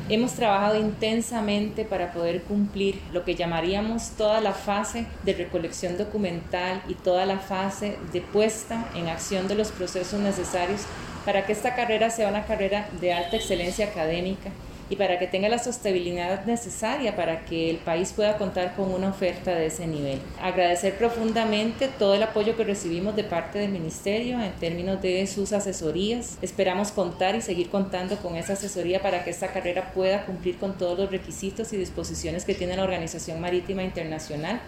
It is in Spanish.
Hemos trabajado intensamente para poder cumplir lo que llamaríamos toda la fase de recolección documental y toda la fase de puesta en acción de los procesos necesarios para que esta carrera sea una carrera de alta excelencia académica y para que tenga la sostenibilidad necesaria para que el país pueda contar con una oferta de ese nivel. Agradecer profundamente todo el apoyo que recibimos de parte del Ministerio en términos de sus asesorías. Esperamos contar y seguir contando con esa asesoría para que esta carrera pueda cumplir con todos los requisitos y disposiciones que tiene la Organización Marítima Internacional.